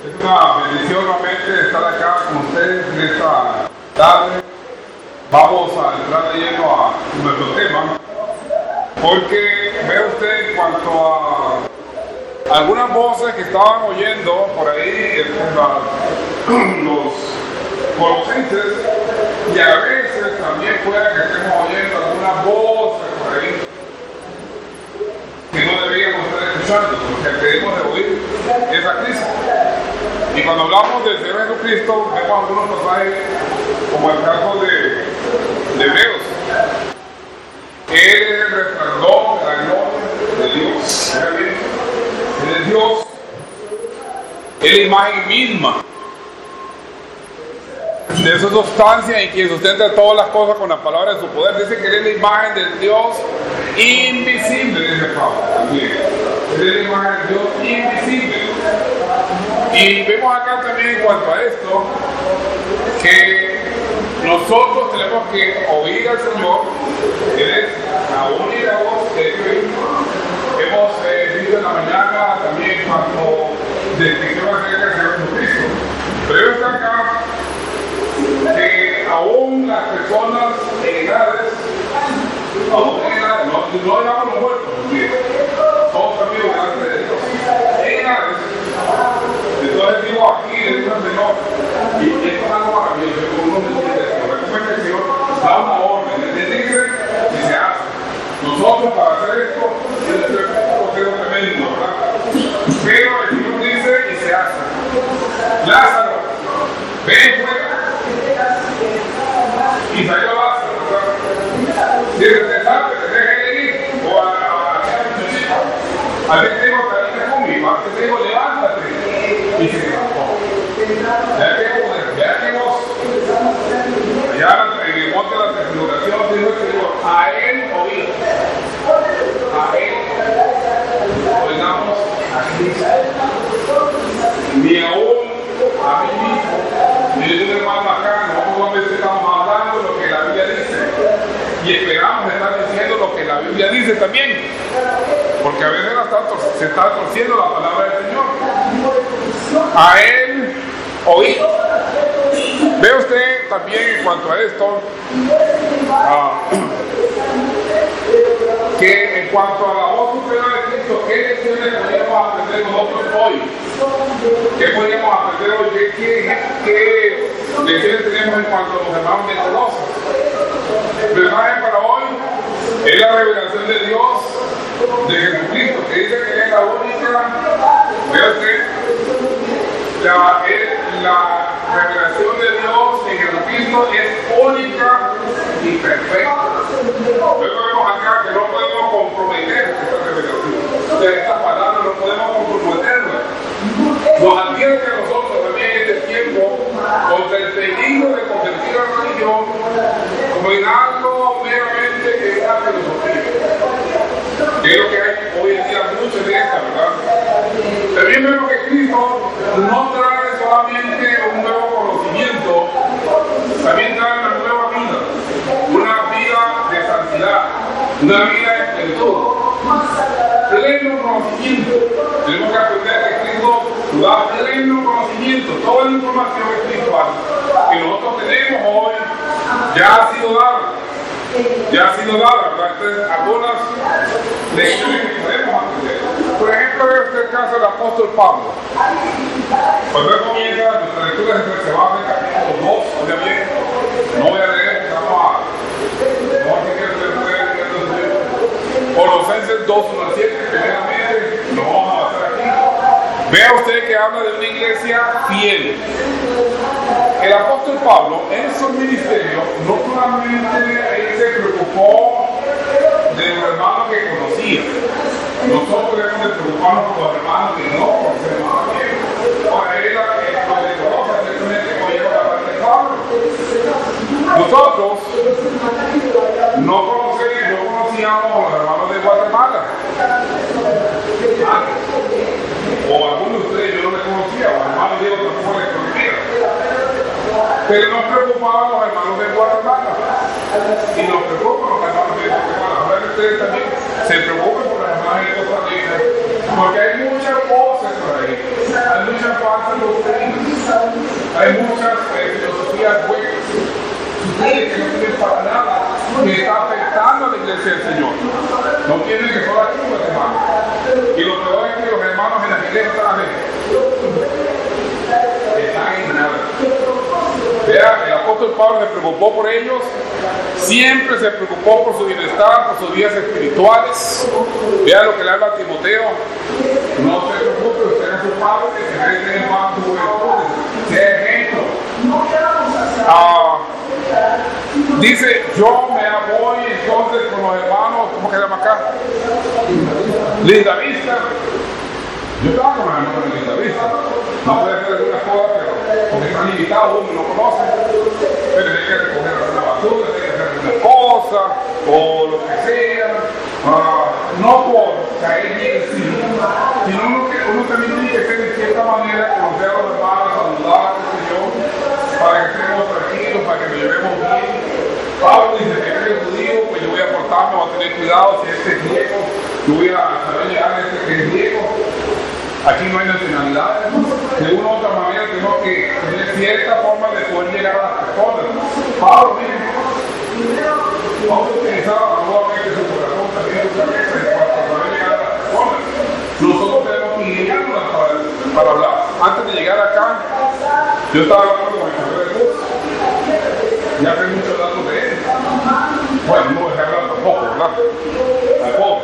Es una bendición realmente estar acá con ustedes en esta tarde. Vamos a entrar de lleno a nuestro tema, porque ve usted en cuanto a algunas voces que estaban oyendo por ahí en los colosenses, y a veces también puede que estemos oyendo algunas voces por ahí que no deberíamos estar escuchando, porque debemos de oír es a Cristo. Y cuando hablamos del Señor Jesucristo, vemos algunos pasajes, como el caso de Hebreos. Él es el resplandor de la gloria de Dios. Él es Dios, es la imagen misma de su sustancia, y quien sustenta todas las cosas con la palabra de su poder. Dice que él es la imagen del Dios invisible, dice Pablo también. Él es la imagen del Dios invisible. Y vemos acá también en cuanto a esto, que nosotros tenemos que oír al Señor. Él es la única voz de Cristo. Hemos visto en la mañana también cuando descripción acerca del Señor Jesucristo. Pero está acá que aún las personas en edades, no digamos los muertos, todos amigos delante de Dios, en edades. Entonces digo aquí, le digo al Señor, y esto es algo maravilloso, como uno entiende esto, recuerda que el Señor da una orden, le dice y se hace. Nosotros para hacer esto, es un proceso tremendo, ¿verdad? Pero el Señor dice y se hace. Lázaro, ven fuera. Y salió Lázaro, ¿verdad? Si es necesario, te deje ir, o a ver, te digo, te digo, levántate. Y se levantó. Ya que vos, allá en el monte de la transfiguración, dijo el Señor, a él oír. A él oigamos a Cristo. Ni aún a mí mismo, ni de un hermano acá, nosotros estamos hablando lo que la Biblia dice. Y esperamos estar diciendo lo que la Biblia dice también. Porque a veces se está torciendo la palabra del Señor. A él oír. Ve usted también en cuanto a esto, que en cuanto a la voz superior de Cristo, ¿qué lecciones podríamos aprender nosotros hoy? ¿Qué podríamos aprender hoy? ¿Qué lecciones tenemos en cuanto a los hermanos de Colosas? El mensaje para hoy es la revelación de Dios, de Jesucristo, que dice que es la única. Vea usted, la revelación de Dios en Jesucristo es única y perfecta. Luego vemos acá que no podemos comprometer esta revelación. De esta palabra no podemos comprometerla. Nos advierte a nosotros también en este tiempo contra el peligro de convertir a la religión como en algo meramente que es la filosofía. Que es lo que hay hoy en día mucho de esta, ¿verdad? También vemos que Cristo no trae solamente un nuevo conocimiento, también trae una nueva vida, una vida de santidad, una vida de plenitud, pleno conocimiento. Tenemos que aprender que Cristo da pleno conocimiento, toda la información espiritual que nosotros tenemos hoy ya ha sido dada. Ya ha sido dada, ¿verdad? Entonces, algunas lecciones que podemos aprender. Por ejemplo, en este caso del apóstol Pablo. Cuando él comienza, nuestra lectura se va en capítulo 2, obviamente. No voy a leer, vamos a seguir Colosenses 2, 1 al 7, primeramente, lo vamos a avanzar aquí. Vea usted que habla de una iglesia fiel. El apóstol Pablo, en su ministerio, no solamente él se preocupó de los hermanos que conocía. Nosotros debemos de preocuparnos por los hermanos que no conocemos también. Ahora, él de Colosas, simplemente oyeron la parte de Pablo. Nosotros no conocíamos a los hermanos de Guatemala. O algunos de ustedes yo no les conocía, o hermanos Diego tampoco les conocía. Pero nos preocupaban los hermanos de Guatemala. Y nos preocupan los hermanos de Guatemala. Ahora ustedes también se preocupen por los hermanos de Costa Rica. Porque hay muchas voces por ahí. Hay muchas falsas doctrinas. iglesia del Señor. No tienen que solo aquí los hermanos. Y lo peor es que los hermanos en las iglesias están en nada. Vea, el apóstol Pablo se preocupó por ellos, siempre se preocupó por su bienestar, por sus vidas espirituales. Vea lo que le habla a Timoteo: no se preocupe, usted es su padre, que crece en más su juventud, sea ejemplo. Dice, yo me voy entonces con los hermanos, ¿cómo que se llama acá? Linda Vista. Yo estaba con los hermanos de Linda Vista. No puede hacer algunas cosas, pero porque están limitados, uno no conoce. Pero hay que recoger alguna basura, hay que hacer alguna cosa, o lo que sea. No por caer bien, sino uno también tiene que ser de cierta manera, conocer a los hermanos, saludar, qué sé yo, para que estemos tranquilos, para que nos llevemos bien. Pablo dice que es judío, pues yo voy a portarme, voy a tener cuidado. Si este es griego, yo voy a saber llegar a este que es griego. Aquí no hay nacionalidades. De una u otra manera tenemos que tener cierta forma de poder llegar a las personas. Pablo mismo, Pablo utilizaba nuevamente su corazón, también su cabeza, para poder llegar a las personas. Nosotros tenemos que guiarlas para hablar. Antes de llegar acá, yo estaba hablando con el señor de Cruz. Ya tengo muchos datos de él. Bueno, no voy a hablar tampoco, ¿verdad? Tampoco.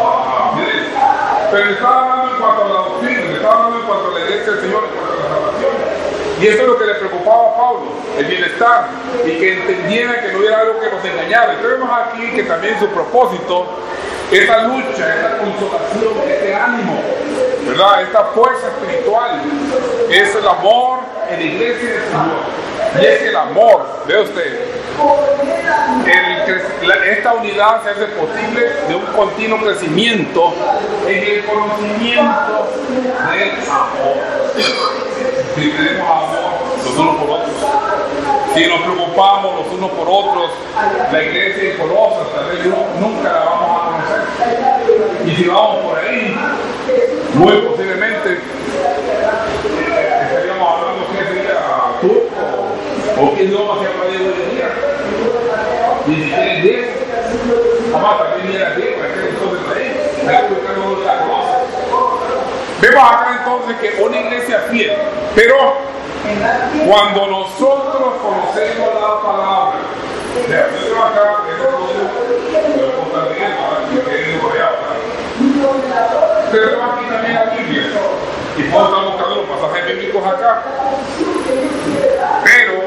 Pero estaba hablando en cuanto a la doctrina, estaba hablando en cuanto a la iglesia del Señor, en cuanto a la salvación. Y eso es lo que le preocupaba a Pablo, el bienestar, y que entendiera que no hubiera algo que nos engañara. Entonces vemos aquí que también su propósito, esa lucha, esa consolación, ese ánimo, ¿verdad? Esta fuerza espiritual, es el amor en la iglesia del Señor. Y es el amor, ve usted, esta unidad se hace posible de un continuo crecimiento en el conocimiento del amor. Si tenemos amor los unos por otros, si nos preocupamos los unos por otros, la iglesia es colosa, tal vez nunca la vamos a conocer. Y si vamos por ahí, muy posiblemente estaríamos hablando que sería turco o qué idioma se habla de hoy en día. Ni siquiera es griego. Además, también era griego, entonces ahí, hay que buscar otra cosa. Vemos acá entonces que una iglesia fiel, pero cuando nosotros conocemos la palabra, yo acá, pero aquí también la Biblia, y puedo estar buscando los pasajes bíblicos acá, pero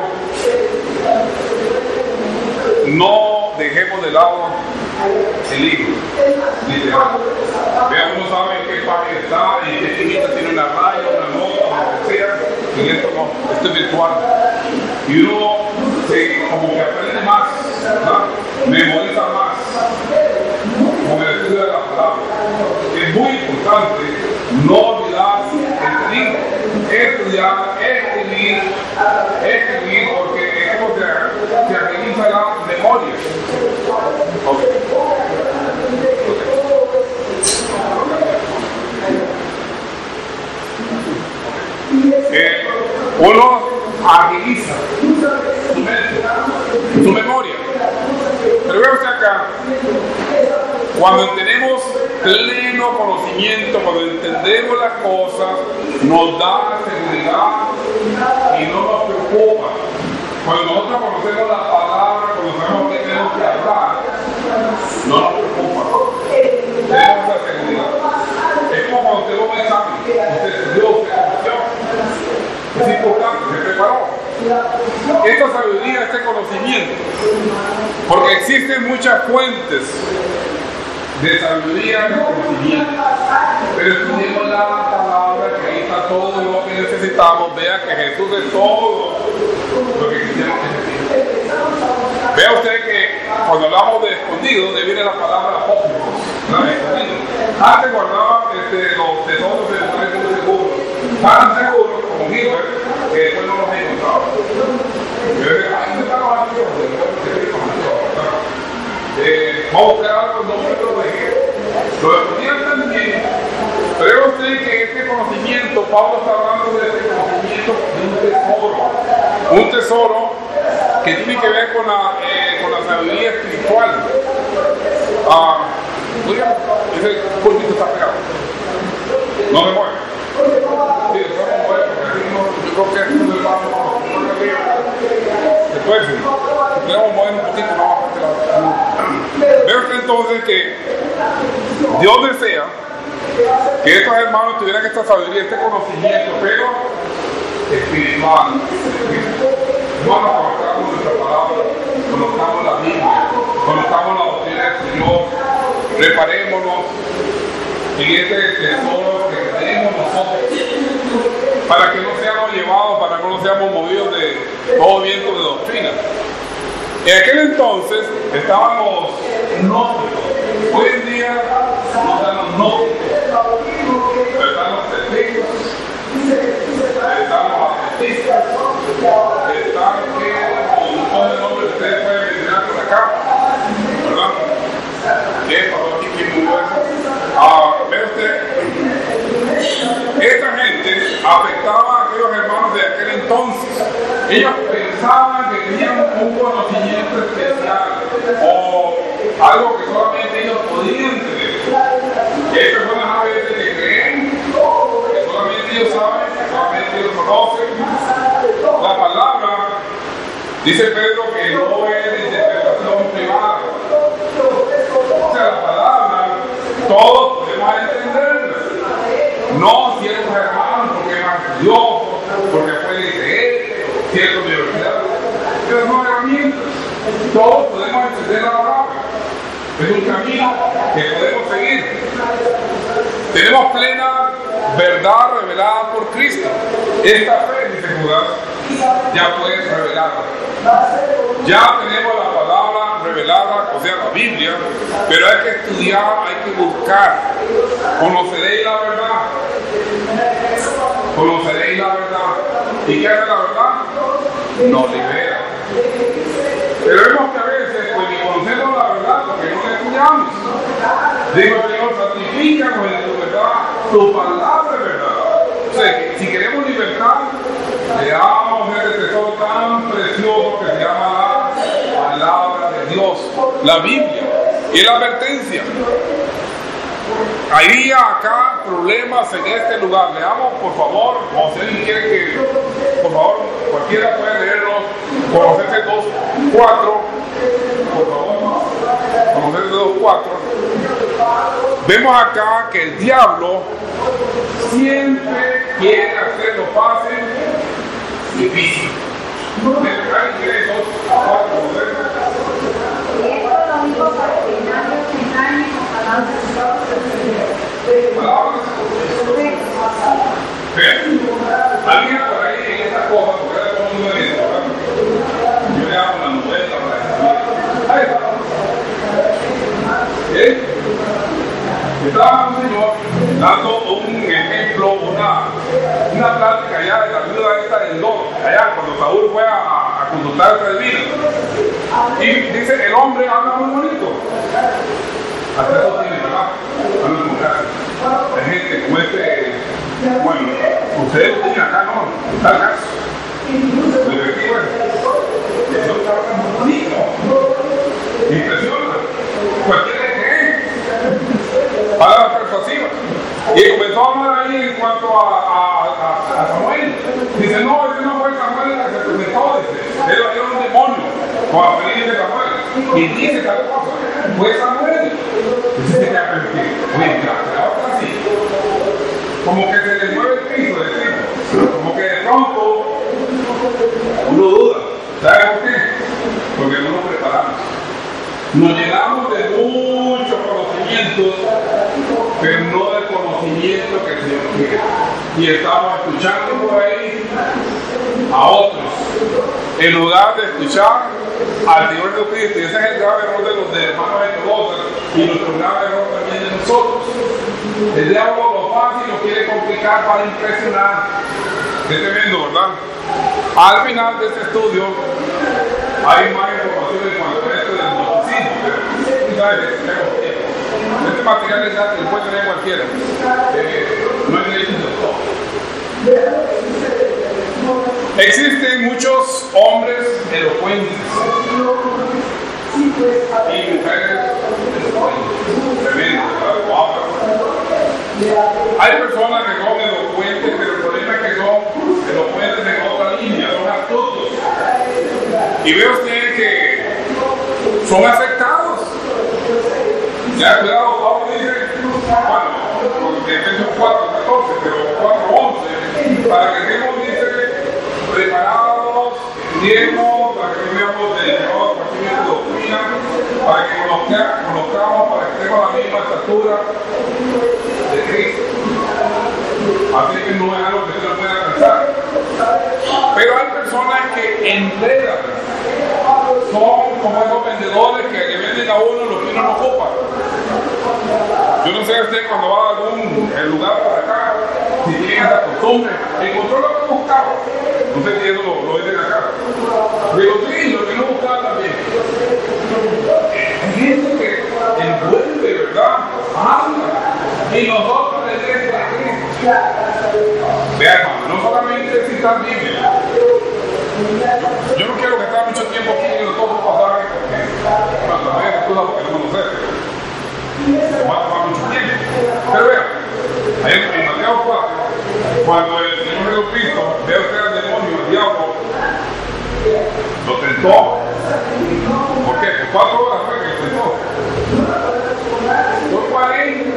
no dejemos de lado el libro, literal. Vean, uno sabe en qué página está, en qué esquinita tiene una raya, una nota, lo que sea, y esto no, esto es virtual. Y uno como que aprende más, ¿verdad? Memoriza más con el estudio de la palabra. Es muy importante no olvidar el libro, estudiar, escribir, porque es como se agiliza la memoria. Uno agiliza su memoria. Pero veamos acá, cuando tenemos pleno conocimiento, cuando entendemos las cosas, nos da seguridad y no nos preocupa. Cuando nosotros conocemos la palabra, cuando sabemos que tenemos que hablar, no nos preocupa. Tenemos la seguridad. Es como cuando usted va a un examen, usted estudió, usted conoció. Es importante, se preparó. Esta sabiduría, este conocimiento, porque existen muchas fuentes de sabiduría y conocimiento, pero estudiemos la palabra, que ahí está todo lo que necesitamos. Vea que Jesús es todo lo que quisiéramos que necesitemos. Vea usted que cuando hablamos de escondido, de viene la palabra apócrifos, escondido. Antes guardaban los tesoros de lugares muy seguros, tan seguros como Gilbert, que después no los encontraba. Yo decía, ahí están los archivos, vamos a buscar algo, no me lo dejé. Lo escondían también. Pero es usted que este conocimiento, Pablo está hablando de este conocimiento de un tesoro que tiene que ver con la sabiduría espiritual. Ese púlpito está pegado. No me mueve. Sí, después me mueve porque así no, yo creo que esto es más. Después, si podemos mover un poquito, no vamos a hacer. Veo usted entonces que Dios desea que estos hermanos tuvieran esta sabiduría, este conocimiento, pero espiritual. Hermanos, conozcamos nuestra palabra, conozcamos la Biblia, conozcamos la doctrina del Señor, preparémonos en este tesoro que tenemos nosotros, para que no seamos llevados, para que no seamos movidos de todo viento de doctrina. En aquel entonces estaban los gnósticos. Hoy en día no están los gnósticos, pero están los testigos, están los adventistas, están un montón de nombres que ustedes pueden mencionar por acá, ¿verdad? ¿Qué pasó aquí? ¿Quién murió eso? Ve usted, esta gente afectaba a aquellos hermanos de aquel entonces. Ellos pensaban que tenían un conocimiento especial o algo que solamente ellos podían tener. Y hay personas a veces que creen que solamente ellos saben, que solamente ellos conocen. La palabra, dice Pedro, que no es de interpretación privada. O sea, la palabra, todos podemos entenderla. No ciertos hermanos, porque es más estudioso, porque puede leer, cierta universidad. Pero son herramientas. Todos podemos entender la palabra. Es un camino que podemos seguir. Tenemos plena verdad revelada por Cristo. Esta fe, dice Judas, ya fue revelada. Ya tenemos la palabra revelada, o sea, la Biblia, pero hay que estudiar, hay que buscar. Conoceréis la verdad. Conoceréis la verdad. ¿Y qué hace la verdad? Nos libera. Pero vemos que a veces, pues ni conocemos la verdad porque no la estudiamos. Digo, Señor, santifícanos en tu verdad, tu palabra es verdad. O sea, si queremos libertad, leamos este tesoro tan precioso que se llama la palabra de Dios, la Biblia, y la advertencia. Hay acá problemas en este lugar. Leamos, por favor, o si alguien quiere que, por favor, cualquiera puede leerlos. Colosenses 2:4, por favor. Colosenses 2:4. Vemos acá que el diablo siempre quiere hacerlo fácil y difícil. ¿Alguien quiere 2:4? Alguien por ahí en esta cosa, porque era como uno de esto, ¿verdad? Yo le hago una novela para ahí está. Estaba un señor dando un ejemplo, una plática allá de la viuda esta del Don, allá cuando Saúl fue a consultar esta divina. Y dice, el hombre habla muy bonito. Hasta eso tiene, ¿verdad? Habla muy gracias. Hay gente como bueno, ustedes lo tienen acá, ¿no? Tal caso. Lo divertido es, eso está muy bonito. Impresiona. Cualquiera cree. Palabras persuasivas. Y comenzó a hablar ahí en cuanto a Samuel. Dice, no, ese no fue Samuel el que se presentó, dice. Él era un demonio, con la feliz de Samuel. Y dice tal cosa, fue Samuel. Dice que oye, ahora sí. Como que se le mueve el piso, decimos. Como que de pronto uno duda. ¿Sabe por qué? Porque no nos preparamos. Nos llenamos de muchos conocimientos, pero no del conocimiento que el Señor quiere. Y estamos escuchando por ahí a otros, en lugar de escuchar al Señor Jesucristo. Y ese es el grave error de los hermanos ortodoxos y nuestro grave error también de nosotros. El diablo lo fácil lo quiere complicar para impresionar. Es tremendo, ¿verdad? Al final de este estudio hay más información en cuanto a esto del gnosticismo, pero ¿sabes? Este material es gratis, lo puede tener cualquiera. No es leyendo todo. Existen muchos hombres elocuentes y mujeres elocuentes. Hay personas que son elocuentes, pero el problema es que son elocuentes en otra línea, son astutos. Y ve usted que son afectados. Ya, cuidado, Pablo dice, bueno, de Efesios 4:14, pero 4:11, para que estemos, dice, preparados, estudiemos, para que veamos de doctrina, para que conozcamos, para que tengamos la misma estatura de Cristo. Así que no es algo que se lo pueda alcanzar. Pero hay personas que enredan, son como esos vendedores que le venden a uno lo que uno no ocupa. Yo no sé usted cuando va a algún lugar por acá, si tiene esa costumbre, encontró lo que buscaba. No sé si eso lo dicen acá. Digo, sí, lo que no buscaba también. Hay gente que envuelve, ¿verdad? Habla. Y nosotros le decimos a Cristo. Vean, hermano, no solamente citar Biblia. Yo no quiero gastar mucho tiempo aquí en todos los pasajes porque, bueno, no hay excusa porque no me lo sé. Va a tomar mucho tiempo. Pero vean, ahí en Mateo 4, cuando el Señor Jesucristo ve a usted al demonio, al diablo, lo tentó. ¿Por qué? Por 4 horas fue que lo tentó. Por 40.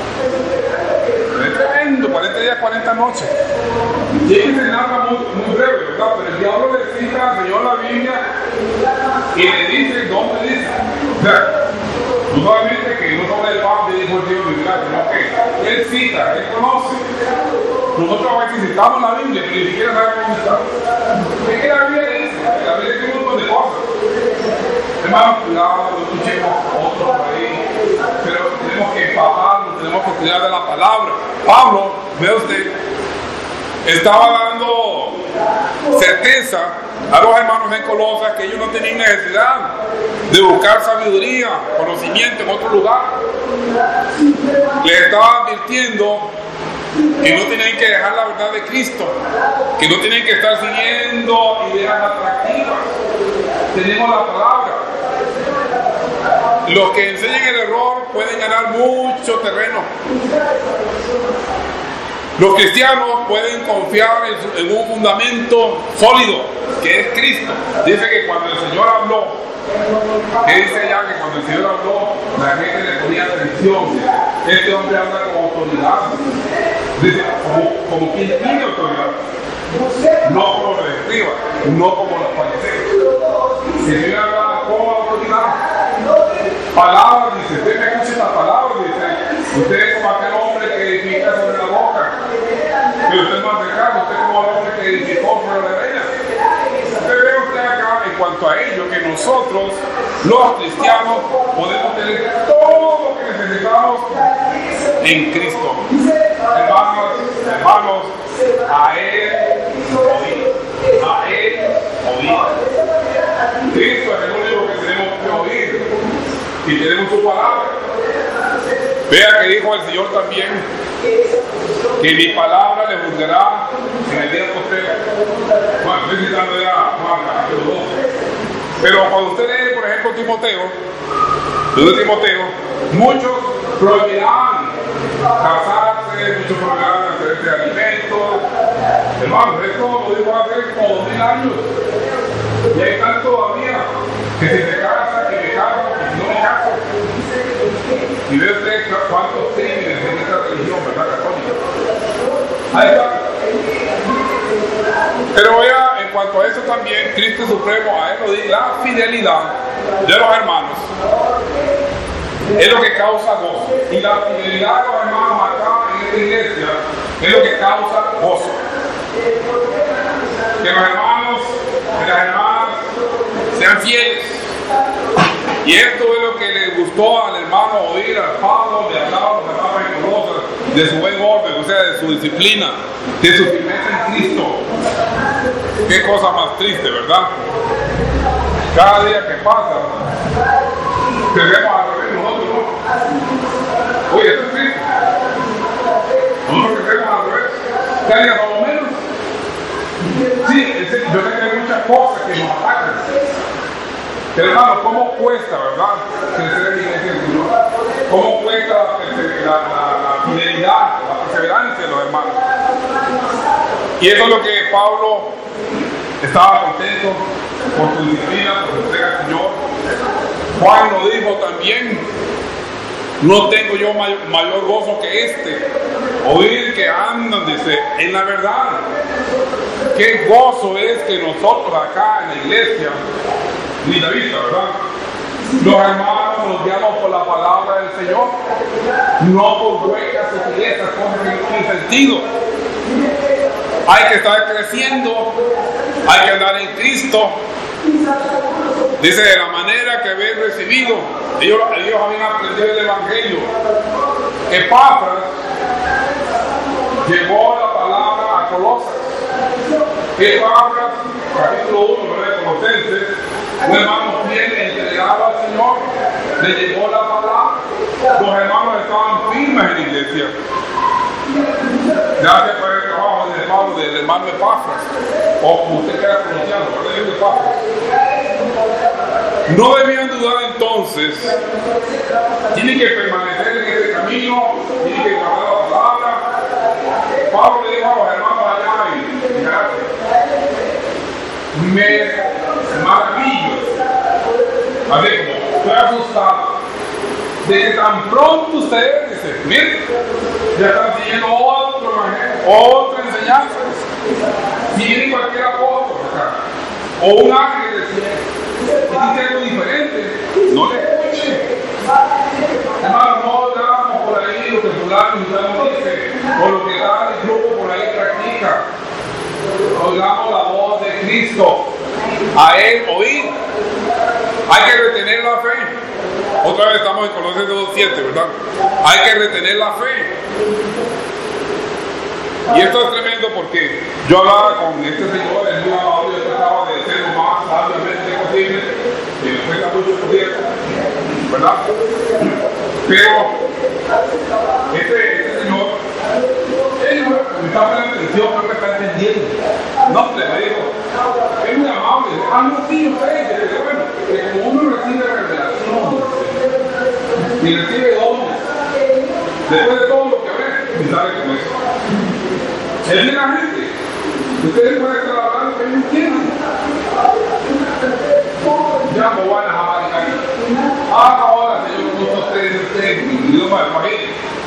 Es tremendo, 40 días, 40 noches. Y es que se narra muy breve, ¿verdad? Pero el diablo le cita al Señor la Biblia y le dice dónde dice. O sea, no solamente que no sobre el pan de dijo el Dios Biblia, sino que él cita, él conoce. Nosotros a veces citamos la Biblia, pero ni siquiera sabemos dónde está. Es que la Biblia dice, la Biblia dice un montón de cosas. Hermanos, cuidado, no escuchemos otro por ahí, pero tenemos que empaparnos, tenemos que estudiar de la palabra. Pablo, ve usted, estaba dando certeza a los hermanos en Colosas que ellos no tenían necesidad de buscar sabiduría, conocimiento en otro lugar. Les estaba advirtiendo que no tienen que dejar la verdad de Cristo, que no tienen que estar siguiendo ideas atractivas. Tenemos la palabra. Los que enseñan el error pueden ganar mucho terreno. Los cristianos pueden confiar en un fundamento sólido, que es Cristo. Dice que cuando el Señor habló, que dice allá que cuando el Señor habló, la gente le ponía atención. Este hombre habla con autoridad. Dice, como quien tiene autoridad. No como los escribas, no como los fariseos. El Señor habla con autoridad. Palabras, dice, usted me escucha estas palabras, dice, usted es como aquel hombre que edifica sobre la boca, pero usted no hace caso, usted es como el hombre que edificó sobre la arena. Usted ve usted acá, en cuanto a ello, que nosotros, los cristianos, podemos tener todo lo que necesitamos en Cristo. Hermanos, a Él oír, a Él oír. Cristo es el único que tenemos que oír. Y tenemos su palabra. Vea que dijo el Señor también que mi palabra le juzgará en el día posterior. Bueno, estoy citando ya Juan capítulo 12. Pero cuando usted lee, por ejemplo, Timoteo, muchos prohibirán casarse, muchos prohibirán hacerse alimentos. Hermano, esto lo dijo hace como 2000 años. Y hay tal todavía que si se casa, que me caso, que si no me caso. Y ve usted cuántos crímenes en esta religión, ¿verdad? Católica. Ahí está. Pero vea, en cuanto a eso también, Cristo Supremo, a Él lo dice, la fidelidad de los hermanos es lo que causa gozo. Y la fidelidad de los hermanos acá en esta iglesia es lo que causa gozo. Que los hermanos y las hermanas sean fieles. Y esto es lo que le gustó al hermano oír al Pablo, le hablaba a los hermanos en Colosas, de su buen orden, o sea, de su disciplina, de su firmeza en Cristo. Qué cosa más triste, ¿verdad? Cada día que pasa, debemos al revés nosotros, ¿no? Oye, esto es triste. Nosotros crecemos al revés. Cada día por lo menos. Sí, yo sé que hay muchas cosas que nos atacan. Pero hermano, ¿cómo cuesta, verdad, crecer en la iglesia del Señor? ¿Cómo cuesta la fidelidad, la perseverancia de los hermanos. Y eso es lo que Pablo estaba contento por su disciplina, por su entrega al Señor. Juan lo dijo también: no tengo yo mayor gozo que este, oír que andan, dice, en la verdad. Qué gozo es que nosotros acá en la iglesia, linda vista, ¿verdad?, los hermanos nos guiamos por la palabra del Señor, no por huecas sutilezas, cosas que no tienen sentido. Hay que estar creciendo, hay que andar en Cristo. Dice, de la manera que habéis recibido. Ellos habían aprendido el Evangelio. Epafras llevó la palabra a Colosas. Epafras, capítulo 1, de Colosenses, un hermano fiel entregado al Señor, le llevó la palabra. Los hermanos estaban firmes en la iglesia. Gracias por el trabajo del hermano Epafras, o como usted quiera pronunciarlo, pero de Epafras. No debían dudar entonces, tienen que permanecer en este camino, tienen que guardar la palabra. Pablo le dijo a los hermanos allá y me maravillo, así como estoy asustado de que tan pronto ustedes dicen, miren, ya están siguiendo otra enseñanza. Si viene cualquier apóstol acá, o un ángel del cielo, y dice algo diferente, no le escuchen. Hermano, no damos por ahí lo que fulano y fulano dice, o lo que tal grupo por ahí practica. Oigamos la voz de Cristo, a Él oír. Hay que retener la fe. Otra vez estamos en Colosenses 2:7, ¿verdad? Hay que retener la fe. Y esto es tremendo porque yo hablaba con este señor, el muy amable, yo trataba de ser lo más sabiamente posible, y me cuesta mucho por cierto, ¿verdad? Pero este señor, él me está poniendo atención, creo que está entendiendo. No, le digo, es muy amable, no, sí, yo sé, pero bueno, que como uno recibe revelación y recibe dones, después de todo lo que ve, y sale con eso. Es de la gente. Ustedes pueden estar hablando que ellos entienden. Ya no van a jamar aquí. Ahora, Señor, nosotros ustedes, mi idioma del país.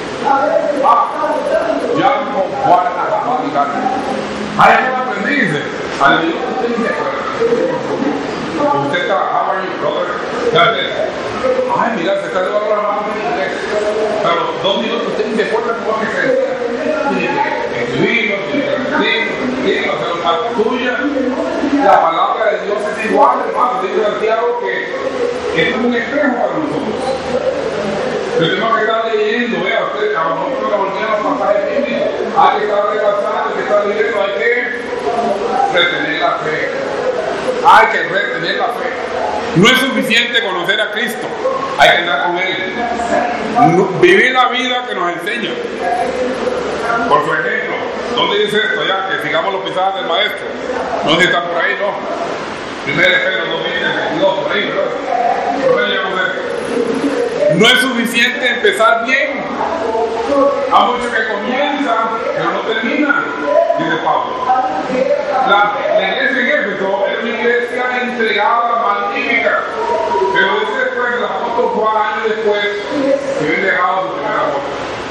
Ya no van a jamar aquí. Hay que aprenderse. Al Dios usted dice, usted está, how are you, brother? Ay, mira, se está llevando la mano en inglés. Pero 2 minutos usted se acuerda cómo que se decía. Tiene que escribirlo, tiene que hacer una tuya. La palabra de Dios es igual, hermano. Dice Santiago que es un espejo para nosotros. Pero tenemos que estar leyendo, vea, usted, a nosotros nos volvieron los pasajes bíblicos. Hay que estar repasando, hay que estar leyendo, hay que retener la fe. Hay que retener la fe. No es suficiente conocer a Cristo, hay que andar con Él. Vivir la vida que nos enseña. Por su ejemplo, ¿dónde dice esto ya? Que sigamos los pisadas del maestro. No sé si está por ahí, ¿no? 1 Pedro 2:22, por ahí, ¿verdad? Por ahí llegamos a esto. No es suficiente empezar bien. Hay muchos que comienzan, pero no terminan, dice Pablo. La iglesia en Éfeso era una iglesia entregada, magnífica. Pero dice después, el apóstol Juan, años después, que habían dejado su primer amor.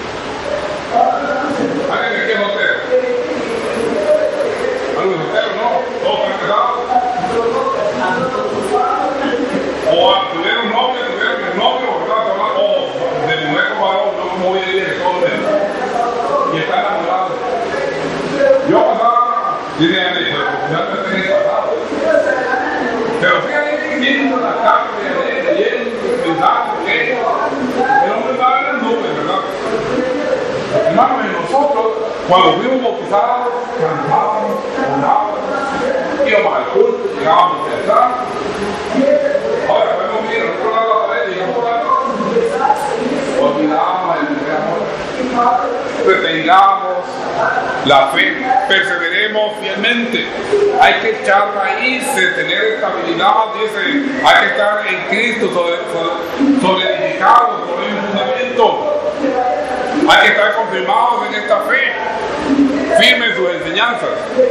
¿Alguien me quiere soltero? ¿Alguien soltero? No. ¿Todos están casados? O tuvieron novio, ¿verdad? O de mujer con varón, no como hoy en día, todo eso. Y están enamorados. Yo pasaba, dice a mí, ya no estoy casado. Pero fíjate, viendo la carta y él pensando que el hombre estaba en las nubes, ¿verdad? Hermanos, nosotros, cuando fuimos bautizados, cantábamos, orábamos, íbamos al culto, llegábamos a pensar. Ahora podemos ir al otro lado de la pared y llegamos a olvidamos el primer amor. Retengamos la fe, perseveremos fielmente. Hay que echar raíces, tener estabilidad, dice, hay que estar en Cristo, solidificado, sobre un fundamento. Hay que estar confirmados en esta fe, firmes en sus enseñanzas.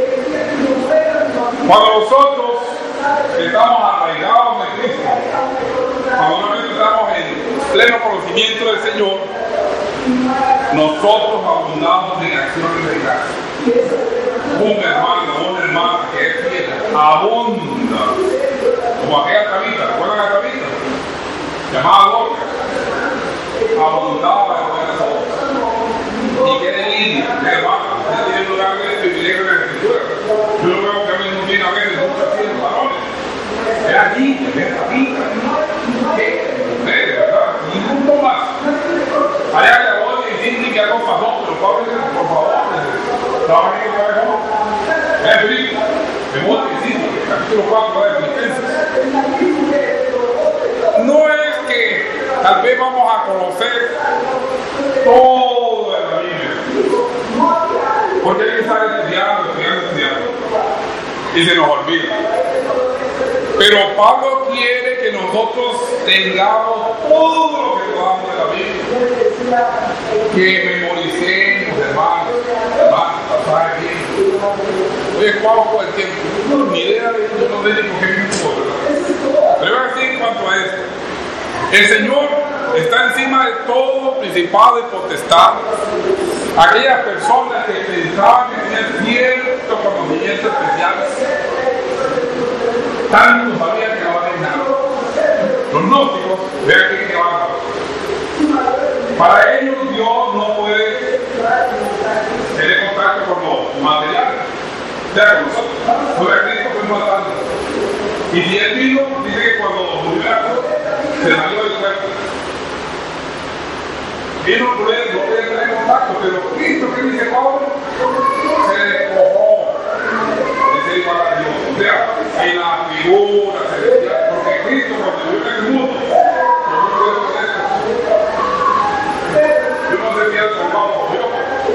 Cuando nosotros estamos arraigados en Cristo, cuando nosotros estamos en pleno conocimiento del Señor, nosotros abundamos en acciones de gracia. Un hermano o una hermana que es fiel abunda, como aquella Tabita, ¿recuerdan a Tabita? Llamada Dorcas, abundaba en buenas obras. Y qué delicia, qué hermano, usted tiene lugar de privilegio en la Escritura. Yo lo veo que a mí no tiene a veces muchos tiempos varones. Es aquí, es Tabita, ¿verdad? Y un poco más. Allá que voy y dicen que algo pasó, pero Pablo dice, por favor, trabajen en el mejor. Es Filipo, de modo que sí, capítulo 4 de Filipenses. No es que tal vez vamos a conocer todo de la Biblia, porque hay que estar estudiando, y se nos olvida. Pero Pablo quiere que nosotros tengamos todo lo que podamos de la Biblia, que memoricemos, hermanos, pasar bien. Oye, ¿cuál fue el tiempo? No, ni idea, yo no sé ni por qué me importa, ¿verdad? Pero voy a decir en cuanto a esto. El Señor está encima de todo principado y potestad. Aquellas personas que pensaban que tenían cierto conocimiento especial, tanto sabían que no valen nada. Los gnósticos, vean que van a pasar. Para ellos Dios no puede tener contacto con lo material. O sea, con nosotros. Fue a Cristo, fue matando. Y si Él vino, dice que cuando murió la cruz, se salió del cuerpo. Vino por Él, no puede tener contacto, pero Cristo, ¿qué dice Pablo? Se despojó de ser igual a Dios. O sea, en la figura celestial, porque Cristo cuando vivió en el mundo, yo no sé si Él tomaba por Dios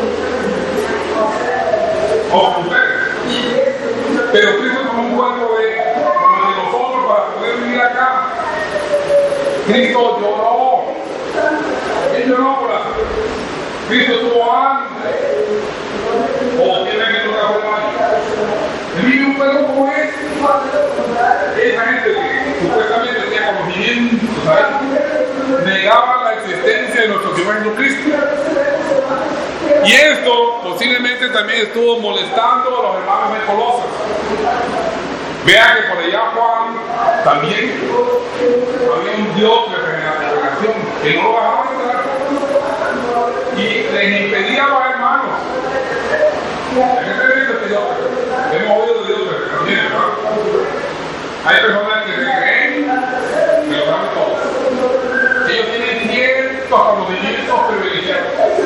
o por ustedes, pero Cristo tomó un cuerpo como el de nosotros para poder vivir acá. Cristo lloró. ¿Quién lloró por la? Cristo tuvo hambre. O tiene que no trajo el vive un pueblo como esa gente que supuestamente tenía conocimiento, ¿sabes? Negaba la existencia de nuestro Señor Jesucristo. Y esto posiblemente también estuvo molestando a los hermanos de Colosas. Vean que por allá Juan también había un Dios de regeneración que no lo dejaba entrar y les impedía a los hermanos. ¿En qué se dice Dios? Hemos oído de Dios de regeneración, ¿verdad? Hay personas que se creen que lo saben todo. Ellos tienen ciertos conocimientos privilegiados.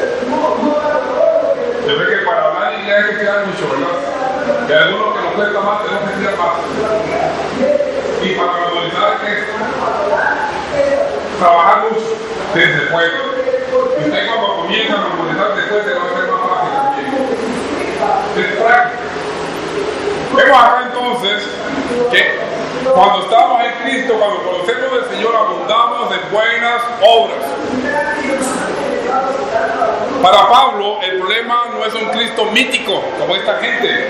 Yo sé que para hablar en inglés hay que estudiar mucho, ¿verdad? Y a algunos que nos cuesta más tenemos que estudiar más. Y para memorizar el texto, trabajar mucho desde fuera. Y usted cuando comienza a memorizar después se va a hacer más fácil también. Es práctico. Vemos acá entonces que cuando estamos en Cristo, cuando conocemos al Señor, abundamos en buenas obras. Para Pablo, el problema no es un Cristo mítico, como esta gente.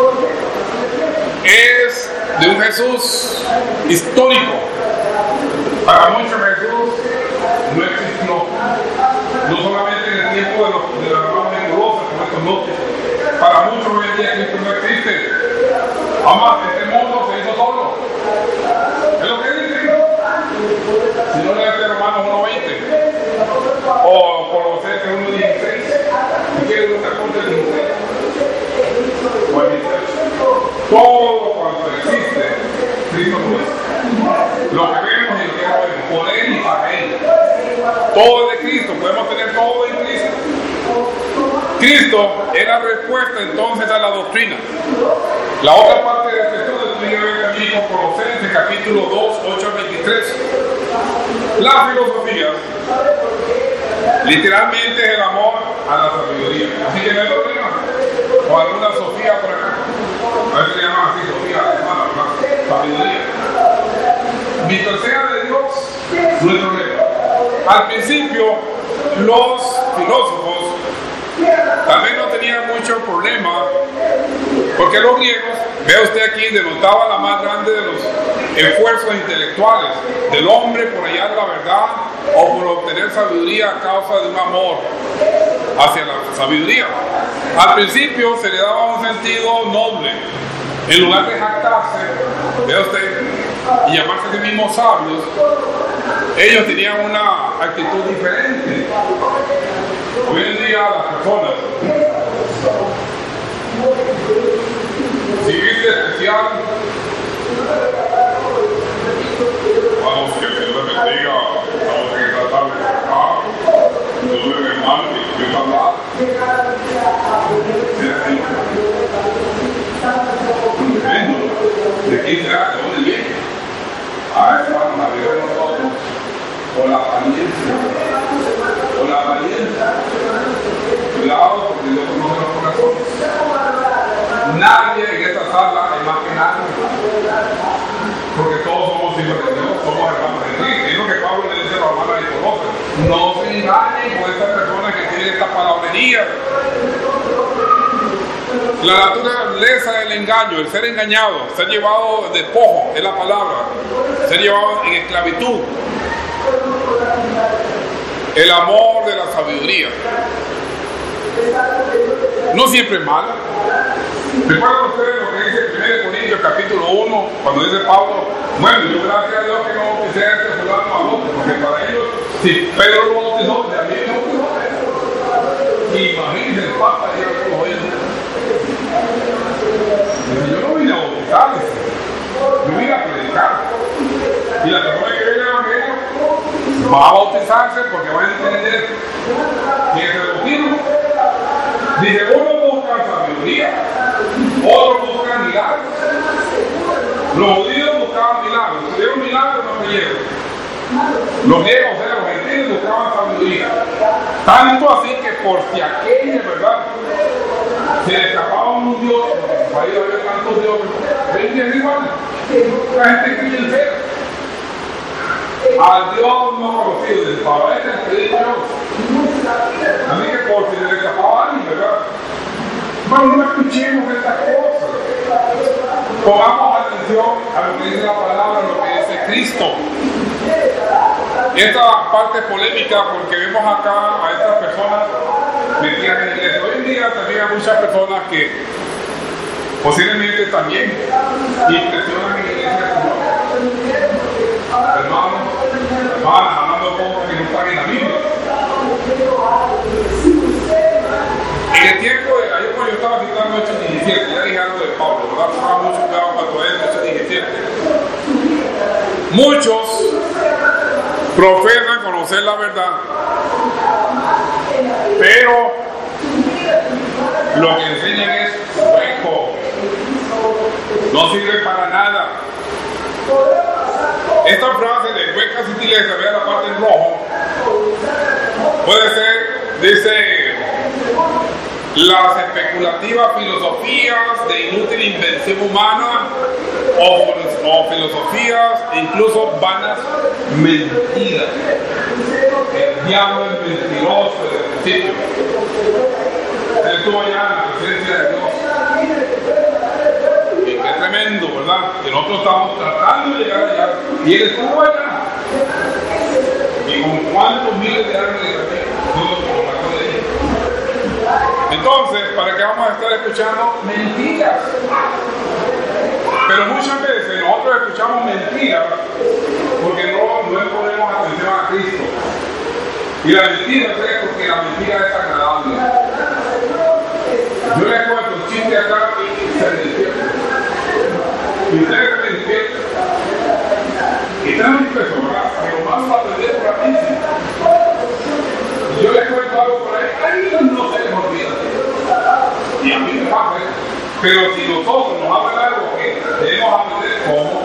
Es de un Jesús histórico. Para muchos Jesús no existió. No solamente en el tiempo de los hermanos de Colosas, como estos gnósticos. Para muchos hoy en día Cristo no existe. Además, este mundo se hizo solo. Es lo que dicen. Si no le hace Romanos 1:20 o Colosenses 1:16, si quiere usted apunte el 16 o el 18. Todo cuanto existe, Cristo no es. Lo que vemos y lo que no vemos, por Él y para Él. Todo es de Cristo, podemos tener todo en Cristo. Cristo es la respuesta entonces a la doctrina. La otra parte de este estudio tiene que ver también con Colosenses capítulo 2, 8 al 23. La filosofía literalmente es el amor a la sabiduría. Así que no hay problema. O alguna Sofía por acá. A veces se llaman así, Sofía, hermana, ¿verdad? Sabiduría. Mientras sea de Dios, no hay problema. Al principio, los filósofos también no tenían mucho problema, porque los griegos, vea usted aquí, denotaban la más grande de los esfuerzos intelectuales del hombre por hallar la verdad o por obtener sabiduría a causa de un amor hacia la sabiduría. Al principio se le daba un sentido noble, en lugar de jactarse, vea usted, y llamarse a sí mismos sabios, ellos tenían una actitud diferente. Hoy en día las personas, si viste especial, vamos, que el Señor les bendiga, vamos a tratar de trabajar, yo soy hermano y yo hablar. ¿De quién será? ¿De dónde viene? A esa la vida de nosotros, o la apariencia, cuidado porque Dios conoce los corazones. Nadie en esta sala es más que nadie, porque todos somos hijos de Dios, somos hermanos de Cristo. Es lo que Pablo le dice a los hermanos de Colosas: no se engañen con estas personas que tienen esta palabrería. La naturaleza del engaño, el ser engañado, ser llevado de despojo, es la palabra, ser llevado en esclavitud. El amor de la sabiduría no siempre es malo. ¿Recuerdan ustedes lo que dice 1 Corintios capítulo 1, cuando dice Pablo: bueno, yo gracias a Dios que no bauticé a este fulano a otro, porque para ellos, si Pedro lo bautizó, también lo bautizó. Imagínense el Papa y los oyentes. Yo no vine a bautizar, yo vine a predicar. Y la persona que viene al Evangelio va a bautizarse porque va a entender que es el bautismo. Dice, unos buscan sabiduría, otros buscan milagros. Los judíos buscaban milagros, los judíos milagros no creyeron. Los griegos, o sea, los gentiles buscaban sabiduría. Tanto así que por si aquella, ¿verdad?, se le escapaba un Dios, porque ahí había tantos dioses, ven que es igual, la gente cree en ser. Al Dios no conocido, del Padre del que dijo Dios. Así que por si le escapaba a alguien, ¿verdad? Bueno, no escuchemos estas cosas. Pongamos atención a lo que dice la palabra, a lo que dice Cristo. Esta parte es polémica porque vemos acá a estas personas metidas en la iglesia. Hoy en día también hay muchas personas que posiblemente también impresionan en la iglesia. Hermanos, hermanas, hablando de cosas que no están en la Biblia. En el tiempo, ahí cuando yo estaba citando Hechos 17, ya dije algo de Pablo, ¿verdad? Estaba mucho cuidado cuando él, Hechos 17. Muchos profesan conocer la verdad, pero lo que enseñan es hueco, no sirve para nada. Esta frase de hueca sutileza, vea la parte en rojo, puede ser, dice, las especulativas filosofías de inútil invención humana o filosofías incluso vanas mentiras. El diablo es mentiroso desde el principio. Él estuvo allá en la presencia de Dios. Y qué tremendo, ¿verdad? Que nosotros estamos tratando de llegar allá y él estuvo allá. Y con cuántos miles de años de Dios lo sacó de ahí. Entonces, ¿para qué vamos a estar escuchando mentiras? Pero muchas veces nosotros escuchamos mentiras porque no le ponemos atención a Cristo. Y la mentira es porque la mentira es agradable. Yo les cuento un chiste acá y se despierta. Y ustedes se despiertan. Y están impresionados, pero más para aprender por la misma. Yo les cuento algo por ahí no se les olvida. Y a mí me pasa eso. Pero si nosotros nos hablan algo que debemos aprender, ¿cómo?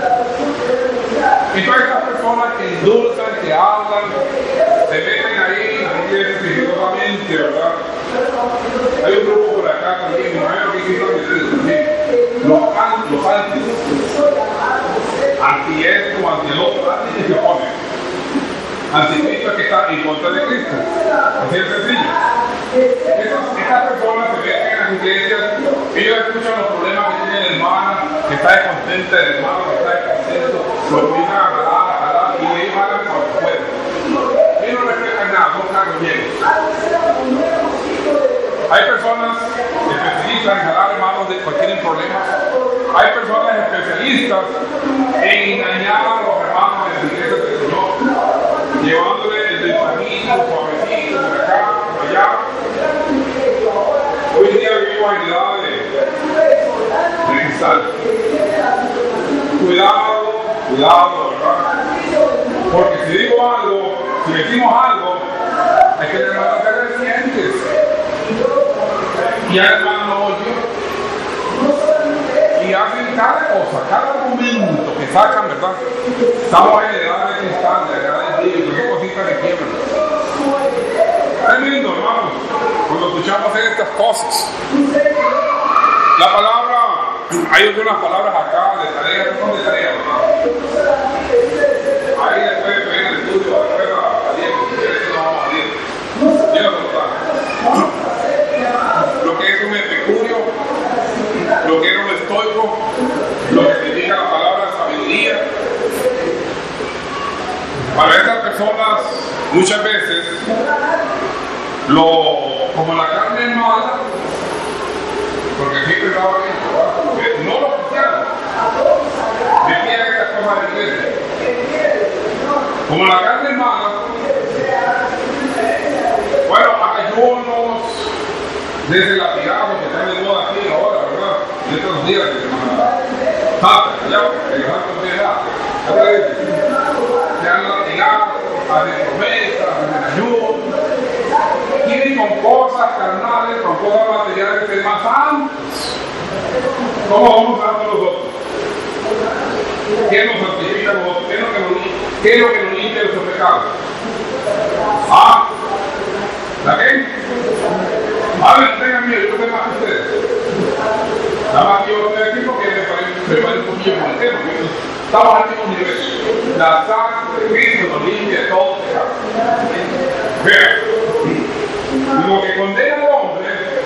Y todas estas personas que endulzan, que hablan, se meten ahí religiosamente, ¿verdad? Hay un grupo por acá también, me imagino que hicieron también. Los anti. Anti esto, anti el otro, anti que se oponen. Anticristo es que está en contra de Cristo. Así es sencillo. Estas personas se meten en las iglesias, ellos escuchan los problemas que tiene el hermano, que está descontento, el hermano que está descontento, lo comienzan a jalar, y ellos hagan cuanto pueden. Ellos no respetan nada, son cargos viejos. Hay personas especialistas en jalar hermanos de cualquier problema. Hay personas especialistas en engañar a los hermanos de las iglesias del Señor, llevándole el despacito, suavecito, de acá, por allá. Hoy en día vivimos en edad de cristal. Cuidado, ¿verdad? Porque si digo algo, si decimos algo, es que el hermano se resiente. Y el hermano no oyó. Y hacen cada cosa, cada argumento que sacan, ¿verdad? Estamos en edad de cristal, de edad de vidrio, qué cositas de quiebra. Es lindo, hermanos, cuando escuchamos estas cosas. La palabra, hay algunas palabras acá de tarea, no son de tarea, ¿verdad? Ahí después de pedir el estudio, después a 10, si quieres, no vamos a 10. Quiero contar. Lo que es un epicurio, lo que es un estoico, lo que significa la palabra sabiduría. Para estas personas, muchas veces, como la carne es mala, porque siempre estaba bien, no los cristianos, decían estas cosas de la iglesia. Como la carne es mala, bueno, ayunos, desde la tirada que están de moda aquí ahora, ¿verdad? Y estos días que se han latigado, hacen promesas, hacen ayuno, quieren con cosas carnales, con cosas materiales ser más santos. ¿Cómo vamos santos nosotros? ¿Qué nos santifica a nosotros? ¿Qué es lo que nos limpia de nuestros pecados? ¿La qué? A ver, tengan miedo, yo sé más que ustedes. Nada más que yo lo estoy aquí porque me parece un poquillo con el tema. Estamos al mismo nivel. La sangre de Cristo nos limpia de todo pecado. Vean, lo que condena al hombre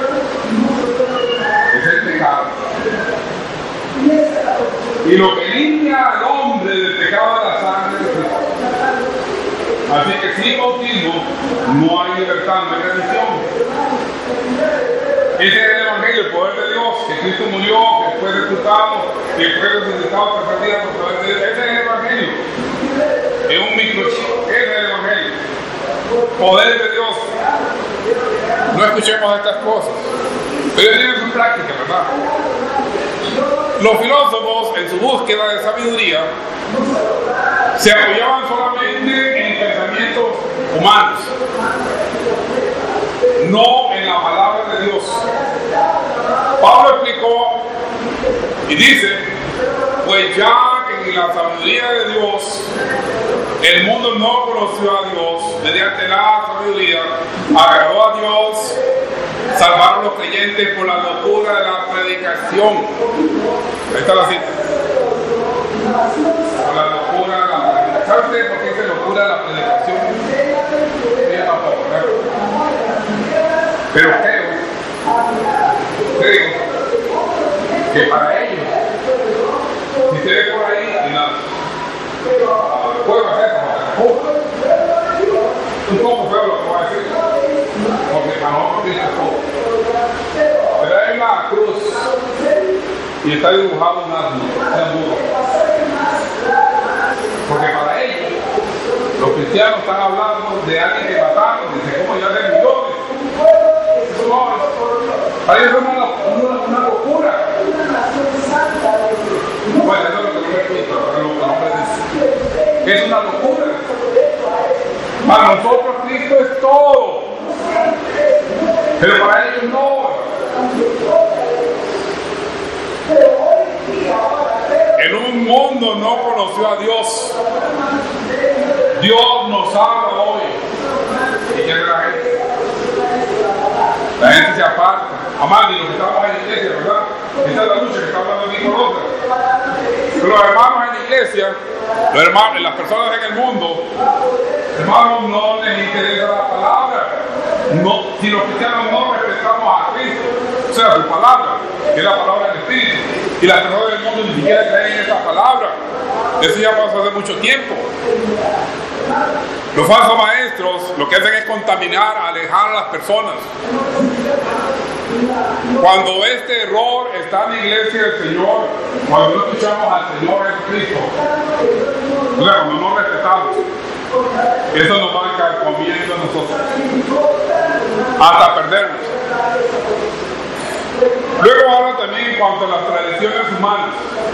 es el pecado. Y lo que limpia al hombre del pecado de la sangre es Cristo. Así que sin bautismo no hay libertad, no hay remisión. Ese es el Evangelio, el poder de Dios, que Cristo murió, que fue resucitado, que fue resucitado por perdida por poder de Dios. Ese es el Evangelio. Es un microchip. Ese es el Evangelio. Poder de Dios. No escuchemos estas cosas. Pero tienen su práctica, ¿verdad? Los filósofos, en su búsqueda de sabiduría, se apoyaban solamente en pensamientos humanos, no en la palabra de Dios. Pablo explicó y dice, pues ya que en la sabiduría de Dios el mundo no conoció a Dios, mediante la sabiduría agradó a Dios salvar a los creyentes por la locura de la predicación. Ahí está la cita. Por la locura de la predicación. ¿Sabe usted por qué dice locura de la predicación? Yo tampoco, ¿verdad? Pero creo que para ellos, si se ve por ahí en las cuevas un poco feo lo que voy a decir, porque para nosotros dice todo. Pero hay una cruz y está dibujado un burro. Porque para ellos, los cristianos están hablando de alguien que mataron, dice cómo ya de millones. Eso no, para ellos es una locura. Bueno, eso es lo que no me explico, lo que los hombres dicen. Es una locura. Para nosotros Cristo es todo. Pero para ellos no. En un mundo no conoció a Dios. Dios nos habla hoy. ¿Y qué es la gente? La gente se aparta. Amado, y los que estamos en la iglesia, ¿verdad? Esta es la lucha que está hablando aquí con otros. Pero los hermanos en la iglesia, los hermanos, las personas en el mundo, hermanos, no les interesa la palabra. No, si los cristianos no respetamos a Cristo, o sea, su palabra, que es la palabra del Espíritu, y las personas del mundo ni siquiera creen en esa palabra. Eso ya pasó hace mucho tiempo. Los falsos maestros lo que hacen es contaminar, alejar a las personas. Cuando este error está en la iglesia del Señor, cuando no escuchamos al Señor Jesucristo, o sea, cuando no respetamos, eso nos va a estar comiendo a nosotros hasta perdernos. Luego habla también en cuanto a las tradiciones humanas.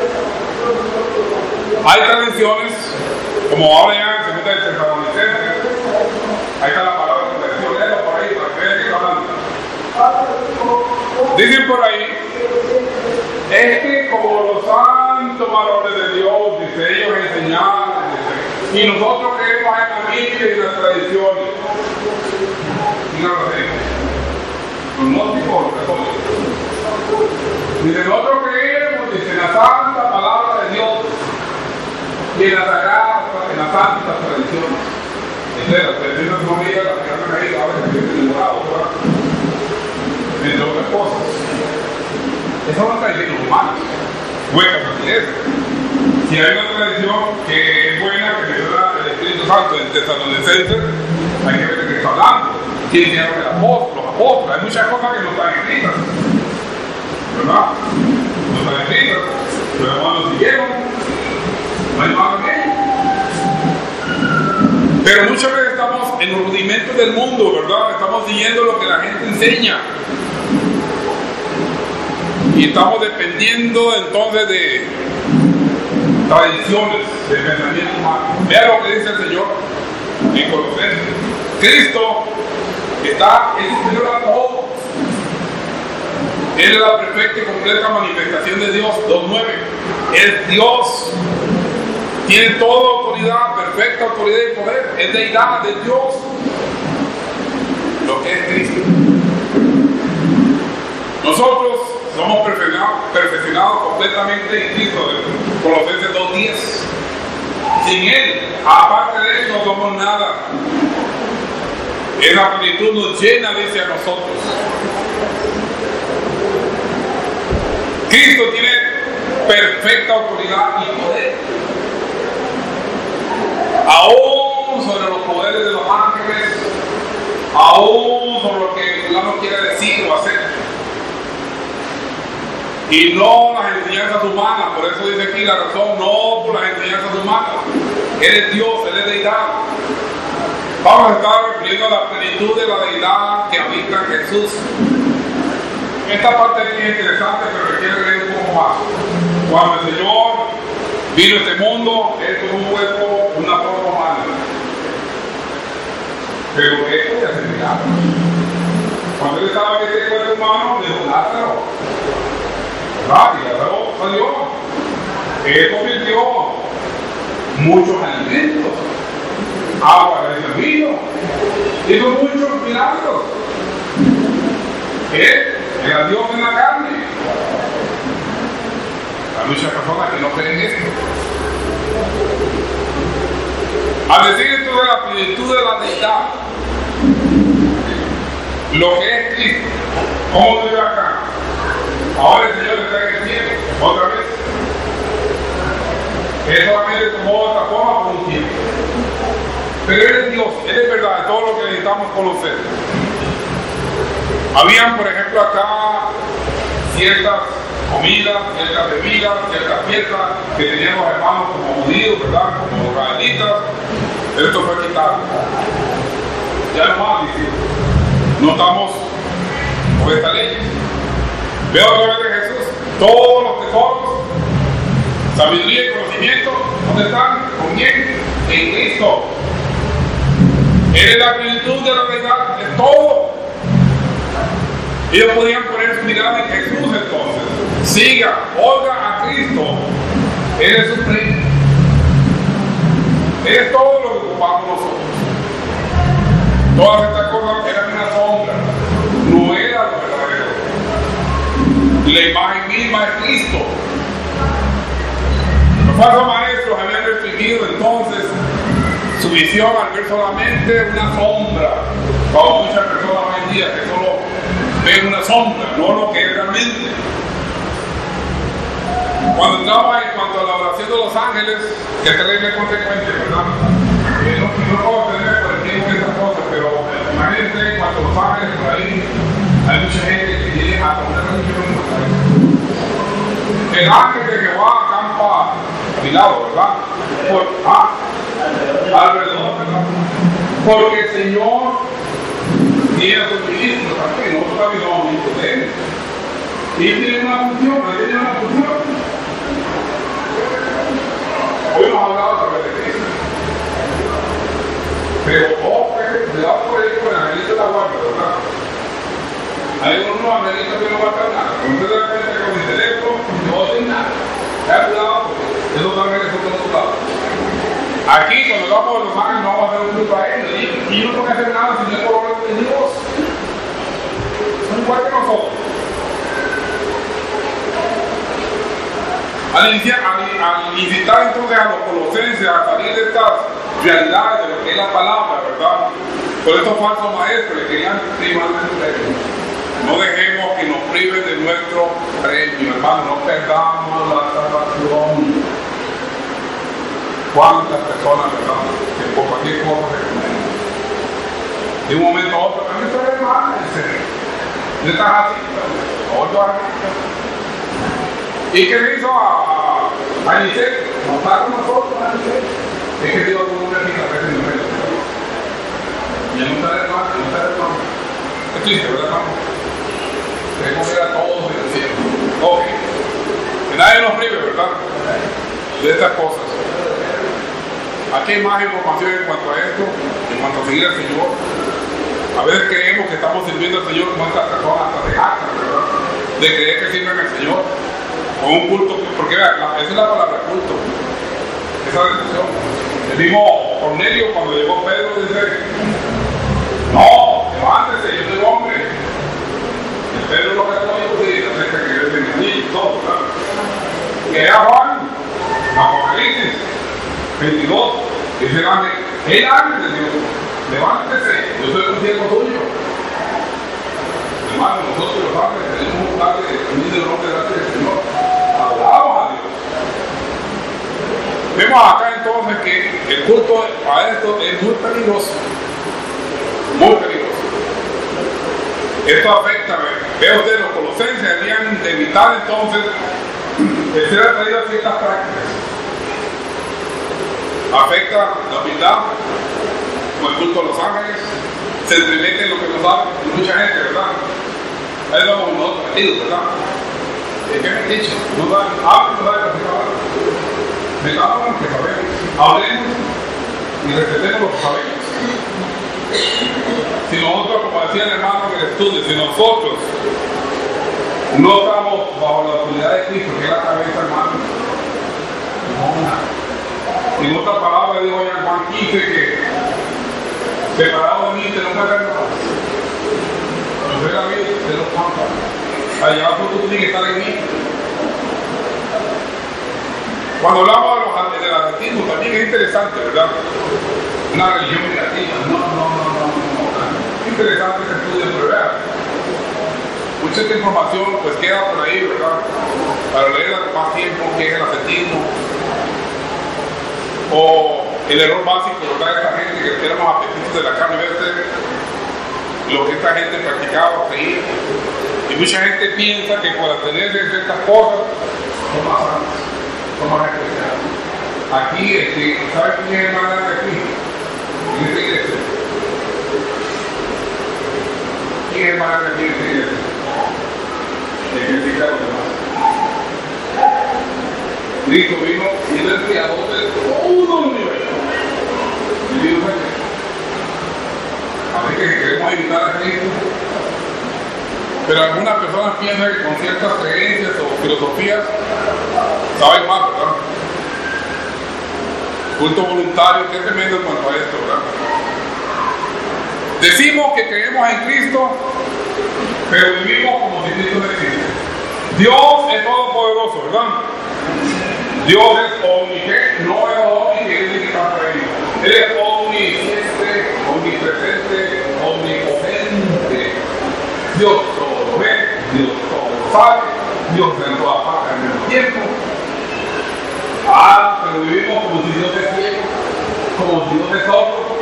Hay tradiciones, como ahora ya en segunda de Tesalonicenses, ahí está la palabra tradición, léelo por ahí para que vean que está hablando. Dicen por ahí, es que como los santos varones de Dios, dice, ellos enseñaron, y nosotros creemos en la Biblia y las tradiciones. Y no lo hacemos. Los gnósticos, los católicos. Dice, nosotros creemos, dice, en la santa palabra de Dios y en las sagradas, en las santas tradiciones. Entonces, las tradiciones no digan las que han ahí, a veces que es elaborado, ¿verdad? Entre otras cosas. Esas son las tradiciones humanas. Buenas así. Si hay una tradición que es buena, que menciona el Espíritu Santo en Tesalonicenses, hay que ver de qué está hablando. ¿Quién hicieron el apóstol, los apóstoles? Hay muchas cosas que no están escritas, ¿verdad? No están escritas. Los hermanos siguieron. No hay más que ello. Pero muchas veces estamos en los rudimentos del mundo, ¿verdad? Estamos siguiendo lo que la gente enseña. Y estamos dependiendo entonces de tradiciones, de pensamiento humano. Vea lo que dice el Señor en Colosenses. Cristo es superior a todo. Él es la perfecta y completa manifestación de Dios. 2:9. Es Dios. Tiene toda autoridad, perfecta autoridad y poder. Es deidad de Dios. Lo que es Cristo. Nosotros somos perfeccionados completamente en Cristo. Colosenses 2:10. Sin Él, aparte de eso, no somos nada. Esa plenitud nos llena, dice a nosotros. Cristo tiene perfecta autoridad y poder. Aún sobre los poderes de los ángeles, aún sobre lo que el no quiere decir o hacer. Y no las enseñanzas humanas, por eso dice aquí la razón, no por las enseñanzas humanas. Él es Dios, Él es deidad. Vamos a estar refiriendo a la plenitud de la deidad que habita en Jesús. Esta parte aquí es interesante, pero requiere leer un poco más. Cuando el Señor vino a este mundo, Él tuvo un cuerpo, una forma humana. Pero Él podía hacer milagros. Cuando Él estaba en este cuerpo humano, dijo, Lázaro. Y Lázaro salió. Él convirtió muchos alimentos. Agua de vino. Hizo muchos milagros. Él era Dios en la carne. Hay muchas personas que no creen esto. Al decir esto de la plenitud de la deidad, lo que es Cristo, ¿cómo vive acá? Ahora el Señor está en el cielo, otra vez. Él solamente tomó otra forma por un tiempo. Pero Él es Dios, Él es verdad, es todo lo que necesitamos conocer. Habían, por ejemplo, acá ciertas comidas, ciertas bebidas, ciertas fiestas que tenían los hermanos como judíos, ¿verdad? Como israelitas. Pero esto fue quitado. Ya no más, dice. No estamos por esta ley. Veo a través de Jesús todos los tesoros, sabiduría y conocimiento, ¿dónde están? ¿Con quién? En Cristo. Él es la plenitud de la verdad, de todo. Ellos podían poner su mirada en Jesús entonces. Siga, oiga a Cristo. Él es supremo. Él es todo lo que ocupamos nosotros. Todas estas cosas eran una sombra. No era lo verdadero. La imagen misma es Cristo. Los falsos maestros visión al ver solamente una sombra, como muchas personas hoy en día que solo ven una sombra, no lo que es realmente. Cuando entramos en cuanto a la oración de los ángeles, que terrible consecuencia, ¿verdad? No puedo tener por el tiempo de estas cosas, pero imagínense en cuanto a los ángeles por ahí, hay mucha gente que llega a poner religión. El ángel de Jehová acampa a mi lado, ¿verdad? Alrededor, ¿verdad? Porque el Señor tiene a sus ministros aquí, nosotros también somos ministros de él. Y tiene una función, él tiene una función. Hoy hemos hablado a través de Cristo. Pero cuidado por ahí con el angelito de la guardia, ¿verdad? Hay unos angelitos que no guardan nada. Cuando usted de repente con el teléfono, no hacen nada. Ten cuidado porque esos ángeles son de otro lado. Aquí, cuando vamos a los ángeles, no vamos a hacer un culto a ellos. Y no tengo que hacer nada si no es por orden de Dios. Son igual que nosotros. Al incitar entonces a los colosenses a salir de estas realidades de lo que es la palabra, ¿verdad? Por estos falsos maestros que querían privarnos del premio. No dejemos que nos priven de nuestro premio, hermano, no perdamos la salvación. ¿Cuántas personas, verdad? Que por cualquier cosa se condenan. De un momento a otro, también se ve mal, no estás así, otro así. ¿Y qué le hizo a Eliseo? Montar con nosotros a Eliseo. Es que Dios tuvo una explicación en el medio. Y él no está de hermano, no está de hermano. Es triste, ¿verdad, hermano? Queremos ver a todos en el cielo. Ok. Que nadie nos prive, ¿verdad? De estas cosas. Aquí hay más información en cuanto a esto, en cuanto a seguir al Señor. A veces creemos que estamos sirviendo al Señor como estas personas hasta de acta, ¿verdad? De creer que sirven al Señor. O un culto, porque esa es la palabra culto, esa decisión. El mismo Cornelio, cuando llegó Pedro, dice: no, levántese, yo soy hombre. Y Pedro lo que dijo, acerca que es de mí y todo, ¿verdad? Que era Juan, Apocalipsis 22, dice el ángel de Dios: levántese, yo soy un siervo tuyo. Hermano, nosotros los ángeles tenemos un lugar de humilde nombre delante del Señor. Adoramos a Dios. Vemos acá entonces que el culto a esto es muy peligroso. Muy peligroso. Esto afecta, veo ustedes, los colosenses debían de evitar entonces de ser atraídos a ciertas prácticas. Afecta la humildad, como el culto a los ángeles, se entremete en lo que nos da mucha gente, ¿verdad? Ahí vamos nosotros metidos, ¿verdad? ¿Qué me han dicho? No saben, no saben lo que saben. Metamos lo que sabemos, hablemos y respetemos lo que sabemos. Si nosotros, como decía el hermano en el estudio, si nosotros no estamos bajo la autoridad de Cristo, que es la cabeza, hermano, no nada. En otra palabra dijo ya en Juan 15 que separado de mí te no me ven nada. No sé la vida, te lo cuento. Allá tú tienes que estar en mí. Cuando hablamos del atletismo también es interesante, ¿verdad? Una religión negativa. No. Es interesante este estudio, pero vean. Mucha esta información pues queda por ahí, ¿verdad? Para leerla con más tiempo, que es el atletismo. O el error básico, ¿verdad? De esta gente que tenemos apetitos de la carne, ¿verdad? Lo que esta gente practicaba, seguía. Y mucha gente piensa que por abstenerse de ciertas cosas son más santos, son más especiales. Aquí, ¿sabe quién es el más grande aquí? En esta iglesia. ¿Quién es el más grande aquí en esta iglesia? El que critica a los demás. Cristo vino y es el creador de todo el universo. Y Dios es así que queremos evitar a Cristo. Pero algunas personas piensan que con ciertas creencias o filosofías saben más, ¿verdad? Culto voluntario, qué tremendo en cuanto a esto, ¿verdad? Decimos que creemos en Cristo, pero vivimos como si Cristo no existe. Dios es todopoderoso, ¿verdad? Dios es omnipotente, no es omnipotente que está por ahí. Él es omnipotente. Dios todo lo ve, Dios todo lo sabe, Dios en todas partes al mismo tiempo. Pero vivimos como si Dios es ciego, como si Dios es sordo.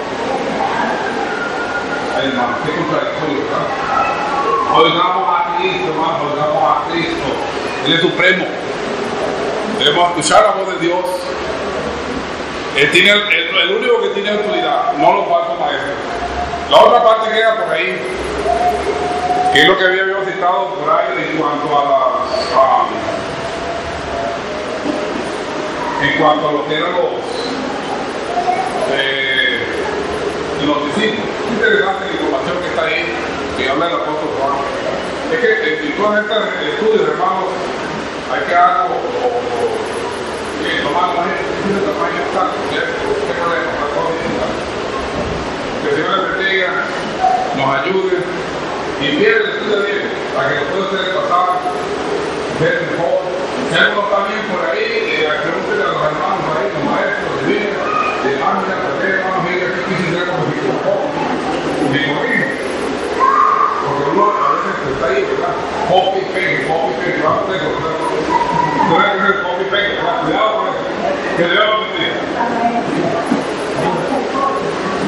Ay, hermano, qué contradictorio, ¿verdad? Oigamos a Cristo, hermano, oigamos a Cristo. Él es supremo. Debemos escuchar la voz de Dios. Él tiene el único que tiene autoridad, no los falsos maestros. La otra parte queda por ahí, que es lo que había yo citado por ahí en cuanto a lo que eran los discípulos. Es interesante la información que está ahí, que habla el apóstol Juan. Es que en todos estos estudios, hermanos, hay que algo tomar un tamaño exacto, que el Señor les bendiga, nos ayude y envíe el estudio bien para que después ustedes pasaran, ver mejor. Si algo está bien por ahí, pregúntenle a los hermanos ahí, los maestros de vida, de hermanos, ¿por qué hermanos? Mira, que quisiera como si me corrijo. Porque uno a veces está ahí, ¿verdad? Copy, pegue, vamos a hacer eso, ¿verdad? No hay que hacer copy, pegue, ¿verdad? Cuidado con eso. Que Dios